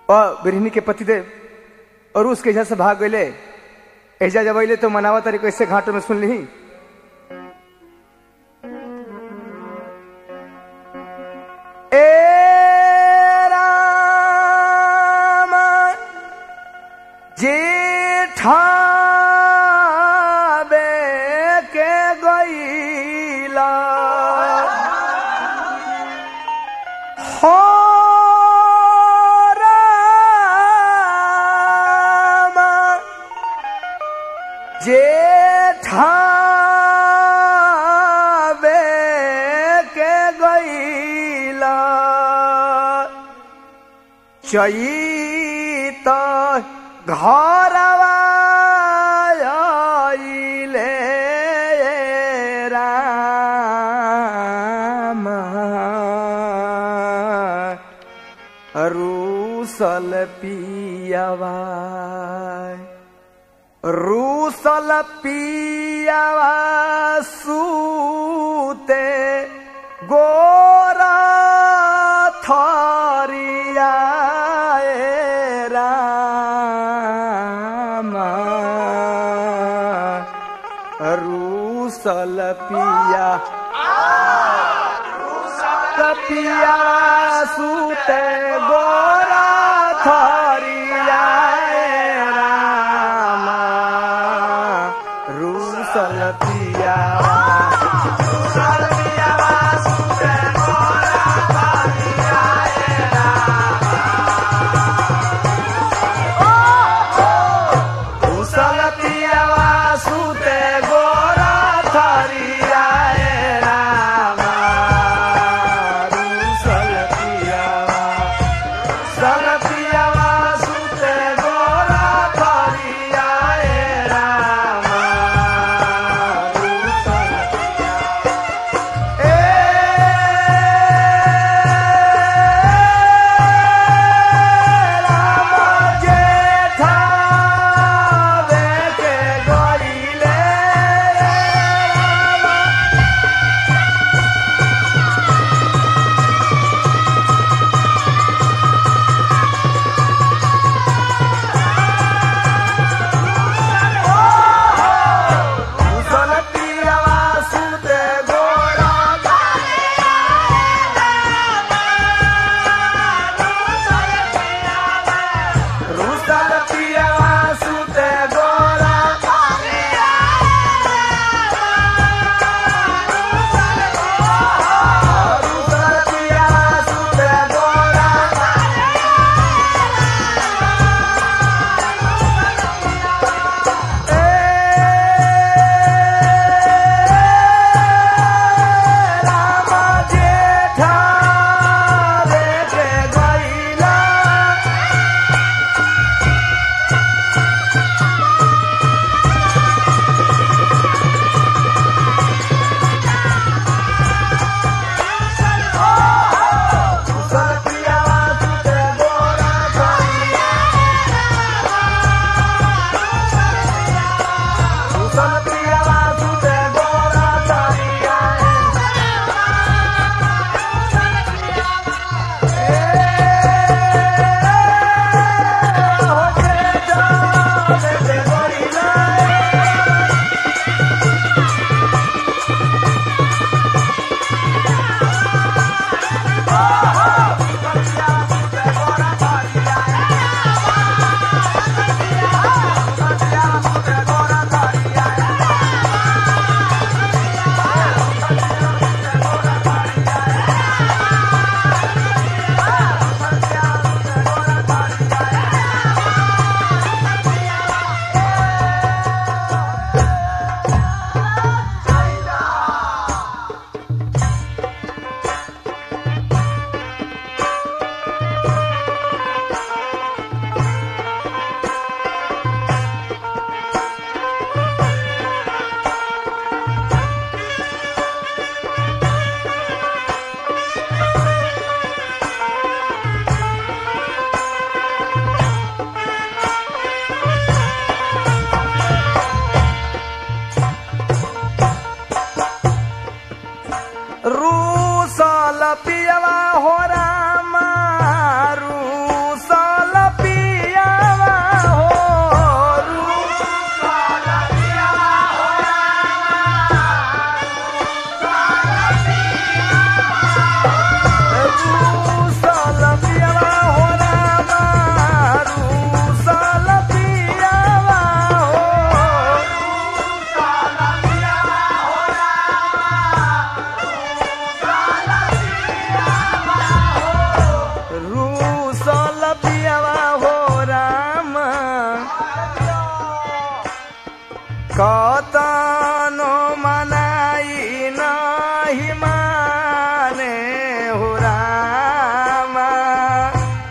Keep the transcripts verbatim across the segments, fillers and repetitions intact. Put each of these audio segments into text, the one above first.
और बिरहनी के पतिदेव और उसके एजा से भाग गए। एजा जब अले तो मनावा तारी कैसे घाटों में सुन ली। ए राम जेठा के गईला हो जेठावे के गईला चैत घरवा आइले राम रूसल पियवा रूसल पियावा सूते गोरा थरिया राम रूसल पिया पिया सूते गोरा थरिया पिया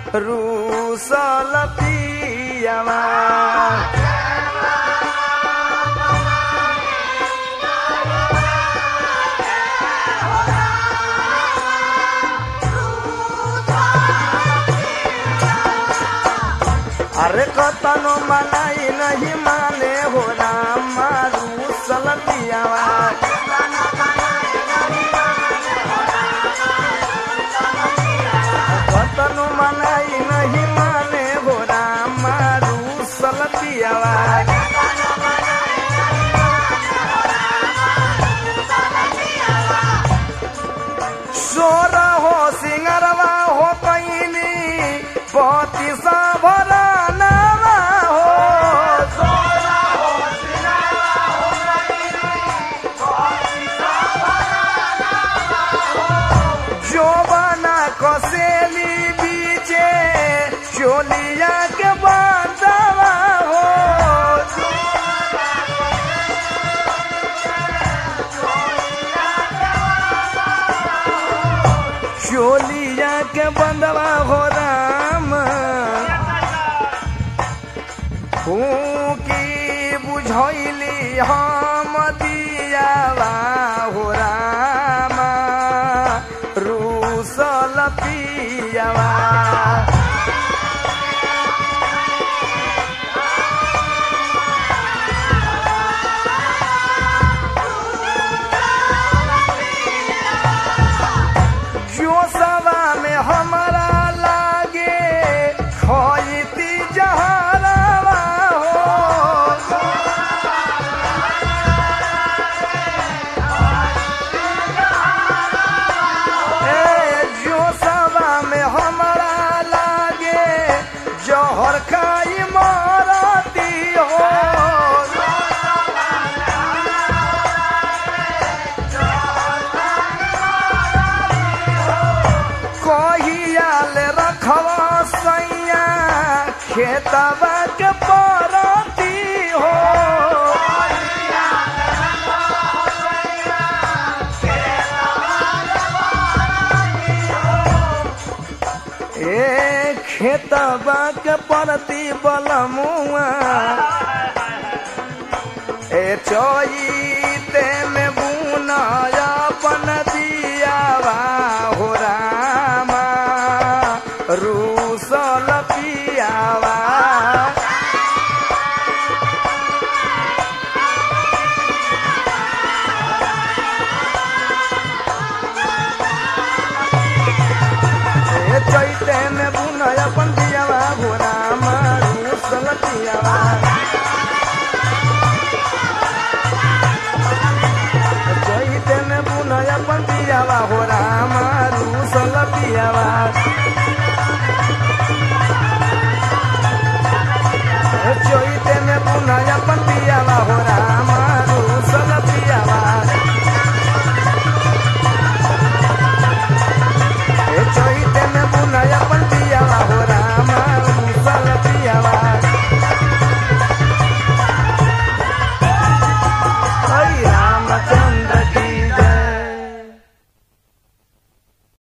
रूसल पियावा अरे कतनो मनाई नहीं माने हो राम रूसल पियावा कतनो मनाई नहीं माने हो राम रूसल पियावा सोर हो सिंगरवा हो कैली पति साभरा कसेली बीचे चोलिया के बांधवा हो चोलिया के बंधवा हो राम की बुझैली हम दियावा हो राम रूसल पियावा जो सवा में हमारा लागे खोईती जहरवा हो जोहर खाई मारती हो कहियाल रखवा सैया खेतवा के परती हो ए खेतवा के परती बलमुआ ए चोईते में बुना अपन दियावा हो रामा रूसल पियावा चैते में बुना अपन